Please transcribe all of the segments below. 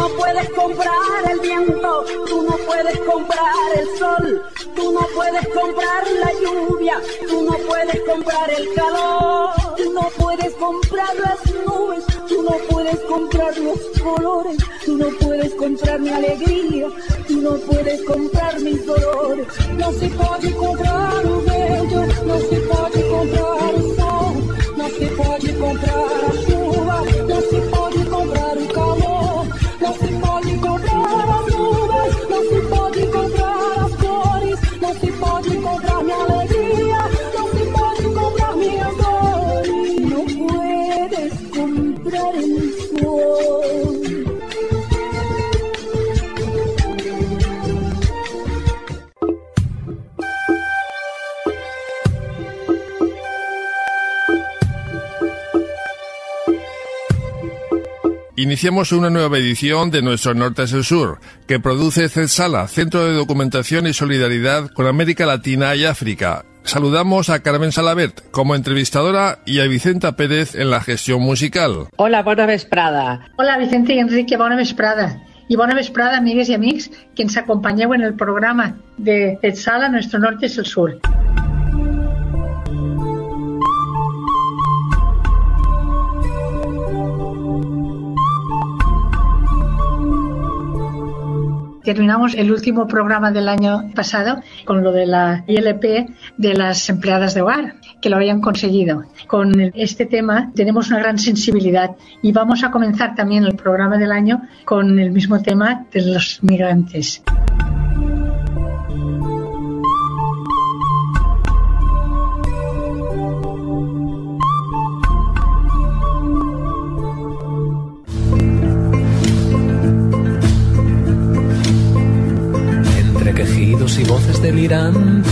no puedes comprar el viento, tú no puedes comprar el sol, tú no puedes comprar la lluvia, tú no puedes comprar el calor, tú no puedes comprar las nubes, tú no puedes comprar los colores, tú no puedes comprar mi alegría, tú no puedes comprar mis dolores. No se puede comprar o vento, não se pode comprar o sol, não se pode comprar a chuva, não se pode comprar o calor, não se pode comprar as nuvens, não se pode comprar as cores, não se pode comprar minha alegria, não se pode comprar minhas dores, não puedes comprar el sol. Iniciamos una nueva edición de nuestro Norte es el Sur, que produce CEDSALA, Centro de Documentación y Solidaridad con América Latina y África. Saludamos a Carmen Salabert como entrevistadora y a Vicenta Pérez en la gestión musical. Hola, bona vesprada. Hola, Vicente i Enrique, bona vesprada. I bona vesprada, amigues i amics, que ens acompanyeu en el programa de CEDSALA, Nuestro Norte es el Sur. Terminamos el último programa del año pasado con lo de la ILP de las empleadas de hogar, que lo habían conseguido. Con este tema tenemos una gran sensibilidad y vamos a comenzar también el programa del año con el mismo tema de los migrantes. Quejidos y voces delirantes,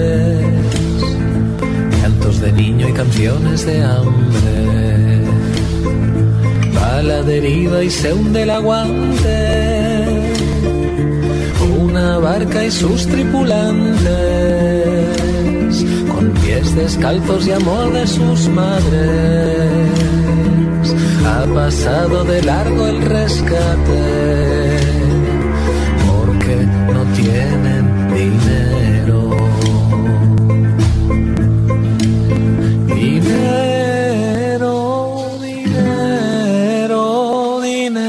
cantos de niño y canciones de hambre, va la deriva y se hunde el aguante, una barca y sus tripulantes, con pies descalzos y amor de sus madres, ha pasado de largo el rescate, no tienen dinero. Dinero, dinero,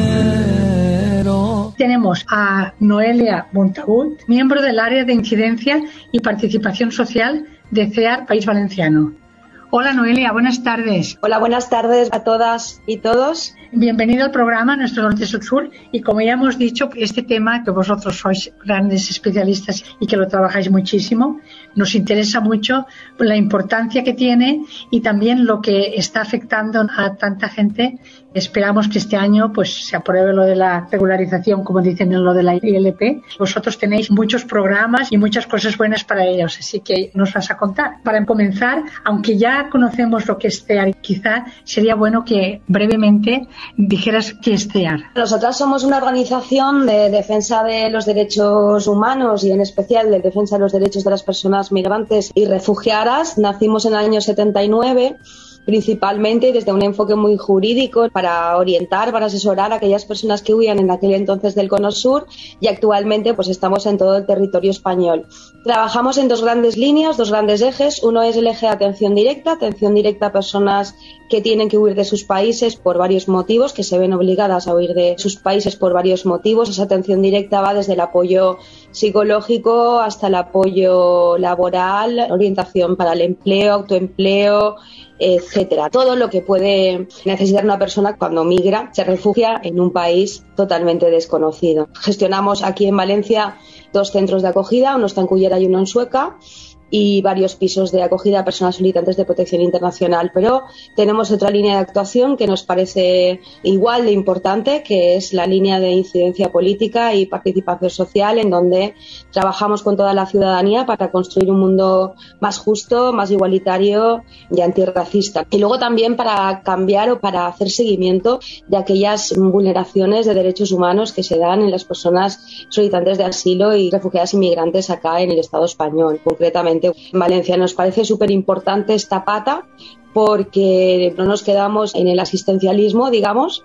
dinero. Tenemos a Noelia Montagut, miembro del área de incidencia y participación social de CEAR País Valenciano. Hola Noelia, buenas tardes. Hola, buenas tardes a todas y todos. Bienvenido al programa Nuestro Norte es el Sur, y como ya hemos dicho, este tema que vosotros sois grandes especialistas y que lo trabajáis muchísimo, nos interesa mucho la importancia que tiene y también lo que está afectando a tanta gente. Esperamos que este año pues se apruebe lo de la regularización, como dicen en lo de la ILP. Vosotros tenéis muchos programas y muchas cosas buenas para ellos, así que nos vas a contar. Para comenzar, aunque ya conocemos lo que es CEAR, quizá sería bueno que brevemente dijeras qué es CEAR. Nosotras somos una organización de defensa de los derechos humanos y en especial de defensa de los derechos de las personas migrantes y refugiadas. Nacimos en el año 79, principalmente desde un enfoque muy jurídico para orientar, para asesorar a aquellas personas que huían en aquel entonces del Cono Sur, y actualmente pues estamos en todo el territorio español. Trabajamos en dos grandes líneas, dos grandes ejes. Uno es el eje de atención directa a personas que tienen que huir de sus países por varios motivos, que se ven obligadas a huir de sus países por varios motivos. Esa atención directa va desde el apoyo psicológico hasta el apoyo laboral, orientación para el empleo, autoempleo, etcétera. Todo lo que puede necesitar una persona cuando migra, se refugia en un país totalmente desconocido. Gestionamos aquí en Valencia 2 centros de acogida, uno está en Cullera y uno en Sueca, y varios pisos de acogida a personas solicitantes de protección internacional. Pero tenemos otra línea de actuación que nos parece igual de importante, que es la línea de incidencia política y participación social, en donde trabajamos con toda la ciudadanía para construir un mundo más justo, más igualitario y antirracista. Y luego también para cambiar o para hacer seguimiento de aquellas vulneraciones de derechos humanos que se dan en las personas solicitantes de asilo y refugiadas inmigrantes acá en el Estado español, concretamente en Valencia. Nos parece súper importante esta pata porque no nos quedamos en el asistencialismo, digamos,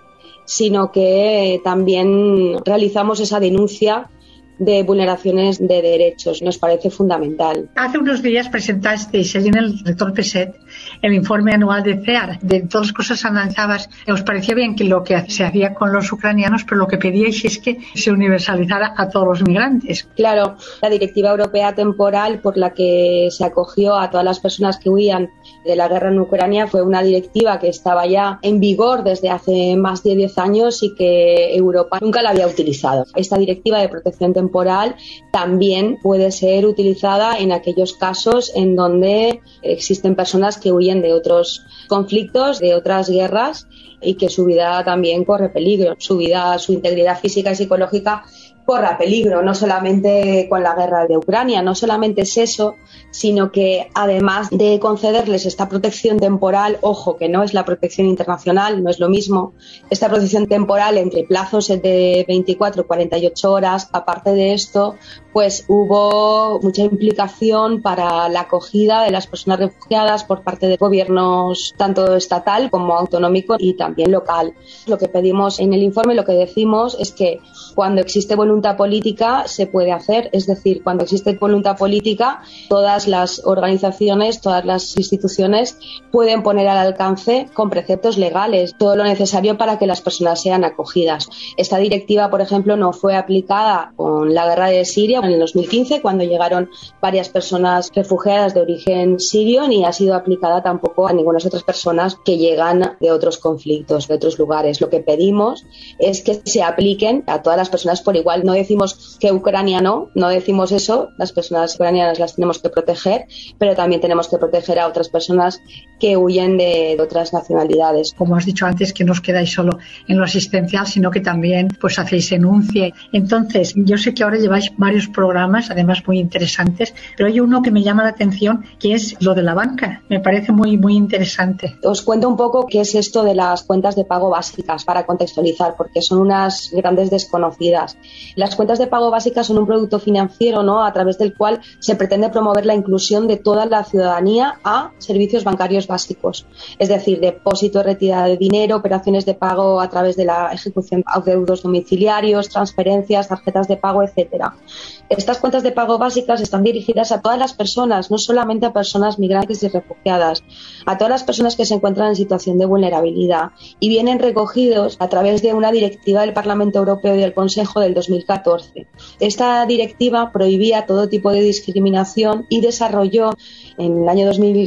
sino que también realizamos esa denuncia de vulneraciones de derechos. Nos parece fundamental. Hace unos días presentasteis allí en el Rector Peset el informe anual de CEAR, de todas las cosas analizadas. Os parecía bien que lo que se hacía con los ucranianos, pero lo que pedíais es que se universalizara a todos los migrantes. Claro, la Directiva Europea Temporal por la que se acogió a todas las personas que huían de la guerra en Ucrania fue una directiva que estaba ya en vigor desde hace más de 10 años y que Europa nunca la había utilizado. Esta directiva de protección temporal también puede ser utilizada en aquellos casos en donde existen personas que huyen de otros conflictos, de otras guerras, y que su vida también corre peligro, su integridad física y psicológica corra peligro, no solamente con la guerra de Ucrania, no solamente es eso, sino que además de concederles esta protección temporal, ojo, que no es la protección internacional, no es lo mismo, esta protección temporal entre plazos de 24 y 48 horas, aparte de esto, pues hubo mucha implicación para la acogida de las personas refugiadas por parte de gobiernos tanto estatal como autonómico y también local. Lo que pedimos en el informe, lo que decimos es que cuando existe voluntad política se puede hacer, es decir, cuando existe voluntad política, todas las organizaciones, todas las instituciones pueden poner al alcance con preceptos legales todo lo necesario para que las personas sean acogidas. Esta directiva, por ejemplo, no fue aplicada con la guerra de Siria en el 2015, cuando llegaron varias personas refugiadas de origen sirio, ni ha sido aplicada tampoco a ninguna otras personas que llegan de otros conflictos, de otros lugares. Lo que pedimos es que se apliquen a todas las personas por igual. No decimos que Ucrania no decimos eso, las personas ucranianas las tenemos que proteger, pero también tenemos que proteger a otras personas que huyen de otras nacionalidades. Como has dicho antes, que no os quedáis solo en lo asistencial, sino que también pues hacéis denuncia. Entonces, yo sé que ahora lleváis varios programas, además muy interesantes, pero hay uno que me llama la atención, que es lo de la banca. Me parece muy, muy interesante. Os cuento un poco qué es esto de las cuentas de pago básicas para contextualizar, porque son unas grandes desconocidas. Las cuentas de pago básicas son un producto financiero, ¿no?, a través del cual se pretende promover la inclusión de toda la ciudadanía a servicios bancarios básicos, es decir, depósito, retirada de dinero, operaciones de pago a través de la ejecución de adeudos domiciliarios, transferencias, tarjetas de pago, etcétera. Estas cuentas de pago básicas están dirigidas a todas las personas, no solamente a personas migrantes y refugiadas, a todas las personas que se encuentran en situación de vulnerabilidad, y vienen recogidos a través de una directiva del Parlamento Europeo y del Consejo del 2014. Esta directiva prohibía todo tipo de discriminación y desarrolló en el año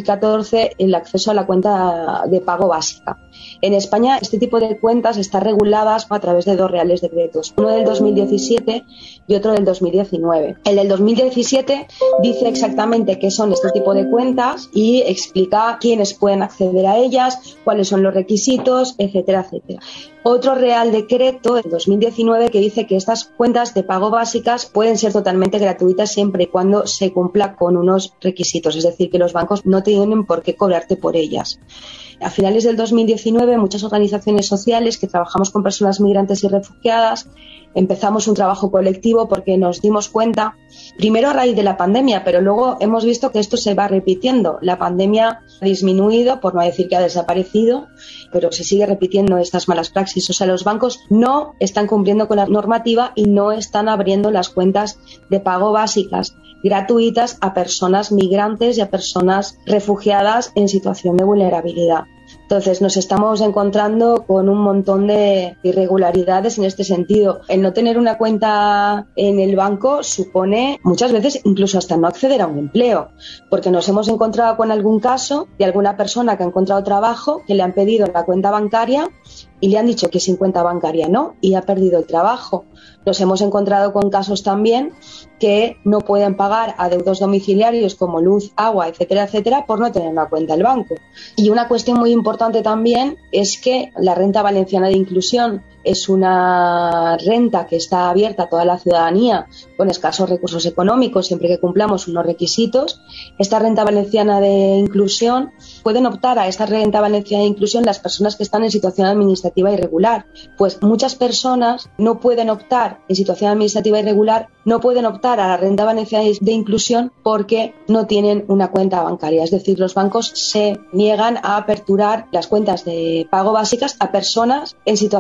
2014 el acceso a la cuenta de pago básica. En España este tipo de cuentas están reguladas a través de dos reales decretos, uno del 2017 y otro del 2019. El del 2017 dice exactamente qué son este tipo de cuentas y explica quiénes pueden acceder a ellas, cuáles son los requisitos, etcétera, etcétera. Otro Real Decreto del 2019 que dice que estas cuentas de pago básicas pueden ser totalmente gratuitas siempre y cuando se cumpla con unos requisitos, es decir, que los bancos no tienen por qué cobrarte por ellas. A finales del 2019, muchas organizaciones sociales que trabajamos con personas migrantes y refugiadas empezamos un trabajo colectivo porque nos dimos cuenta, primero a raíz de la pandemia, pero luego hemos visto que esto se va repitiendo. La pandemia ha disminuido, por no decir que ha desaparecido, pero se sigue repitiendo estas malas praxis. O sea, los bancos no están cumpliendo con la normativa y no están abriendo las cuentas de pago básicas gratuitas a personas migrantes y a personas refugiadas en situación de vulnerabilidad. Entonces nos estamos encontrando con un montón de irregularidades en este sentido. El no tener una cuenta en el banco supone muchas veces incluso hasta no acceder a un empleo, porque nos hemos encontrado con algún caso de alguna persona que ha encontrado trabajo, que le han pedido la cuenta bancaria y le han dicho que sin cuenta bancaria no, y ha perdido el trabajo. Nos hemos encontrado con casos también que no pueden pagar adeudos domiciliarios como luz, agua, etcétera, etcétera, por no tener una cuenta del banco. Y una cuestión muy importante también es que la Renta Valenciana de Inclusión es una renta que está abierta a toda la ciudadanía con escasos recursos económicos, siempre que cumplamos unos requisitos. Esta Renta Valenciana de Inclusión, pueden optar a esta Renta Valenciana de Inclusión las personas que están en situación administrativa irregular. Pues muchas personas no pueden optar en situación administrativa irregular, no pueden optar a la Renta Valenciana de Inclusión porque no tienen una cuenta bancaria. Es decir, los bancos se niegan a aperturar las cuentas de pago básicas a personas en situación de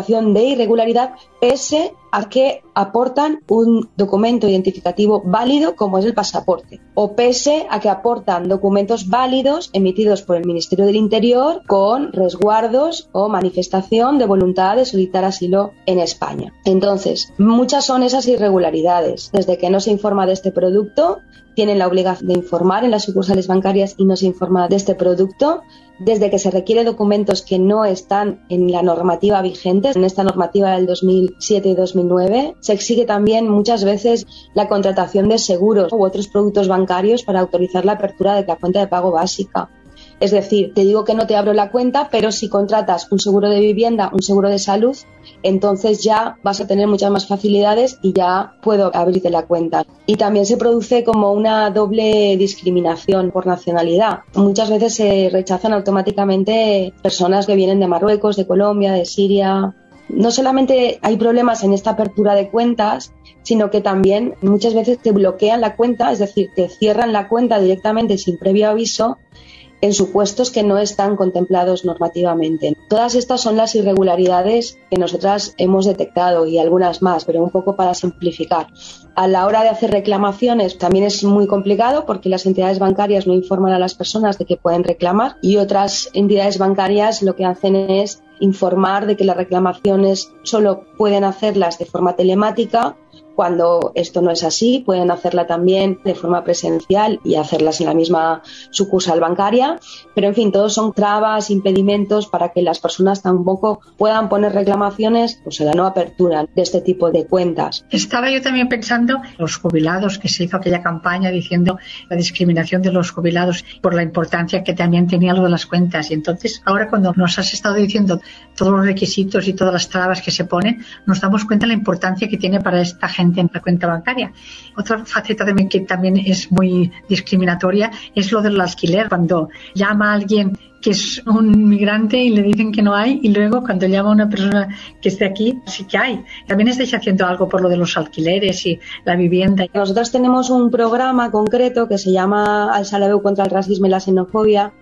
irregularidad pese a que aportan un documento identificativo válido como es el pasaporte, o pese a que aportan documentos válidos emitidos por el Ministerio del Interior con resguardos o manifestación de voluntad de solicitar asilo en España. Entonces, muchas son esas irregularidades. Desde que no se informa de este producto, tienen la obligación de informar en las sucursales bancarias y no se informa de este producto. Desde que se requiere documentos que no están en la normativa vigente, en esta normativa del 2007 y 2009, se exige también muchas veces la contratación de seguros u otros productos bancarios para autorizar la apertura de la cuenta de pago básica. Es decir, te digo que no te abro la cuenta, pero si contratas un seguro de vivienda, un seguro de salud, entonces ya vas a tener muchas más facilidades y ya puedo abrirte la cuenta. Y también se produce como una doble discriminación por nacionalidad. Muchas veces se rechazan automáticamente personas que vienen de Marruecos, de Colombia, de Siria. No solamente hay problemas en esta apertura de cuentas, sino que también muchas veces te bloquean la cuenta, es decir, te cierran la cuenta directamente sin previo aviso en supuestos que no están contemplados normativamente. Todas estas son las irregularidades que nosotras hemos detectado y algunas más, pero un poco para simplificar. A la hora de hacer reclamaciones también es muy complicado porque las entidades bancarias no informan a las personas de que pueden reclamar y otras entidades bancarias lo que hacen es informar de que las reclamaciones solo pueden hacerlas de forma telemática, cuando esto no es así, pueden hacerla también de forma presencial y hacerlas en la misma sucursal bancaria, pero en fin, todos son trabas, impedimentos para que las personas tampoco puedan poner reclamaciones a la no apertura de este tipo de cuentas. Estaba yo también pensando en los jubilados, que se hizo aquella campaña diciendo la discriminación de los jubilados por la importancia que también tenía lo de las cuentas, y entonces ahora cuando nos has estado diciendo todos los requisitos y todas las trabas que se ponen, nos damos cuenta de la importancia que tiene para esta gente en la cuenta bancaria. Otra faceta también que también es muy discriminatoria es lo del alquiler. Cuando llama a alguien que es un migrante y le dicen que no hay, y luego cuando llama a una persona que esté aquí, sí que hay. También estáis haciendo algo por lo de los alquileres y la vivienda. Nosotros tenemos un programa concreto que se llama Alça la veu contra el racismo y la xenofobia,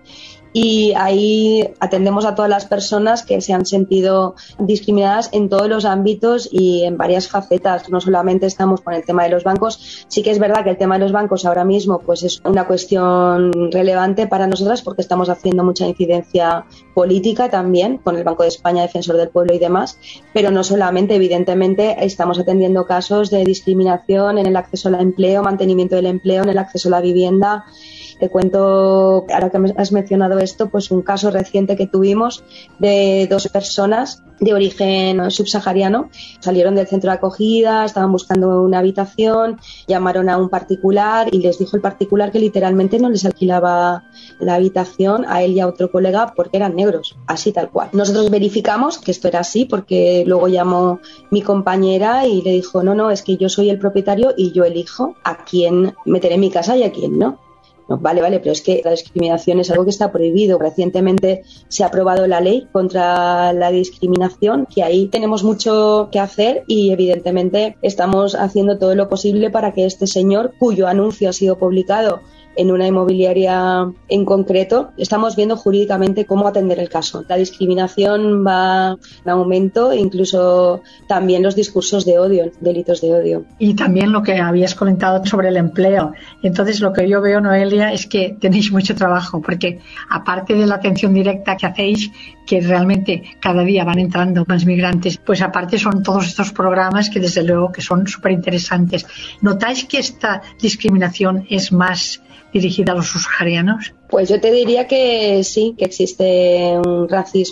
y ahí atendemos a todas las personas que se han sentido discriminadas en todos los ámbitos y en varias facetas. No solamente estamos con el tema de los bancos, sí que es verdad que el tema de los bancos ahora mismo pues es una cuestión relevante para nosotras porque estamos haciendo mucha incidencia política también con el Banco de España, Defensor del Pueblo y demás, pero no solamente, evidentemente estamos atendiendo casos de discriminación en el acceso al empleo, mantenimiento del empleo, en el acceso a la vivienda. Te cuento, ahora que has mencionado esto, pues un caso reciente que tuvimos de 2 personas de origen subsahariano. Salieron del centro de acogida, estaban buscando una habitación, llamaron a un particular y les dijo el particular que literalmente no les alquilaba la habitación a él y a otro colega porque eran negros, así tal cual. Nosotros verificamos que esto era así porque luego llamó mi compañera y le dijo, no, es que yo soy el propietario y yo elijo a quién meter en mi casa y a quién no. No, vale, pero es que la discriminación es algo que está prohibido. Recientemente se ha aprobado la ley contra la discriminación, que ahí tenemos mucho que hacer y evidentemente estamos haciendo todo lo posible para que este señor, cuyo anuncio ha sido publicado en una inmobiliaria en concreto, estamos viendo jurídicamente cómo atender el caso. La discriminación va en aumento, incluso también los discursos de odio, delitos de odio. Y también lo que habías comentado sobre el empleo. Entonces, lo que yo veo, Noelia, es que tenéis mucho trabajo, porque aparte de la atención directa que hacéis, que realmente cada día van entrando más migrantes, pues aparte son todos estos programas que desde luego que son súper interesantes. ¿Notáis que esta discriminación es más dirigida a los subsaharianos? Pues yo te diría que sí, que existe un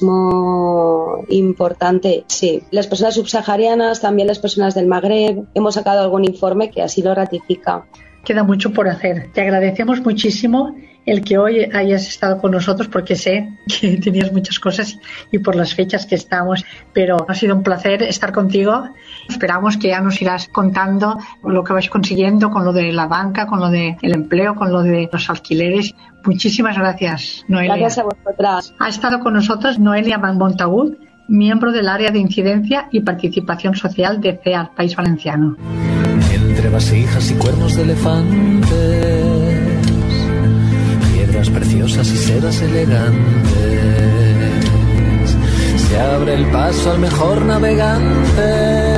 racismo importante, sí. Las personas subsaharianas, también las personas del Magreb, hemos sacado algún informe que así lo ratifica. Queda mucho por hacer. Te agradecemos muchísimo el que hoy hayas estado con nosotros porque sé que tenías muchas cosas y por las fechas que estamos, pero ha sido un placer estar contigo. Esperamos que ya nos irás contando lo que vais consiguiendo con lo de la banca, con lo del empleo, con lo de los alquileres. Muchísimas gracias, Noelia. Gracias a vosotras. Ha estado con nosotros Noelia Montagut, miembro del área de incidencia y participación social de CEAR, País Valenciano. Entre vasijas y cuernos de elefantes, piedras preciosas y sedas elegantes, se se abre el paso al mejor navegante,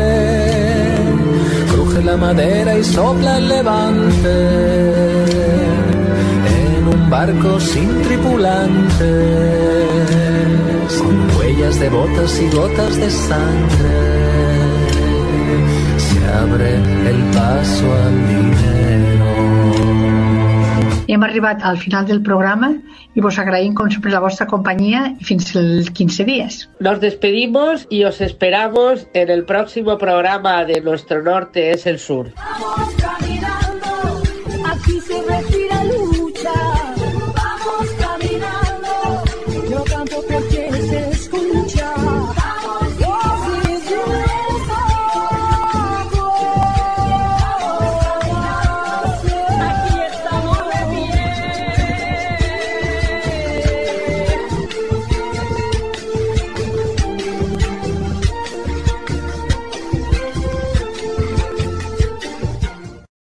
cruje la madera y sopla el levante, en un barco sin tripulantes, con huellas de botas y gotas de sangre, se abre el paso al dinero. I hem arribat al final del programa y vos agraïm com sempre la vostra companyia y fins el 15 días. Nos despedimos y os esperamos en el próximo programa de Nuestro Norte es el Sur.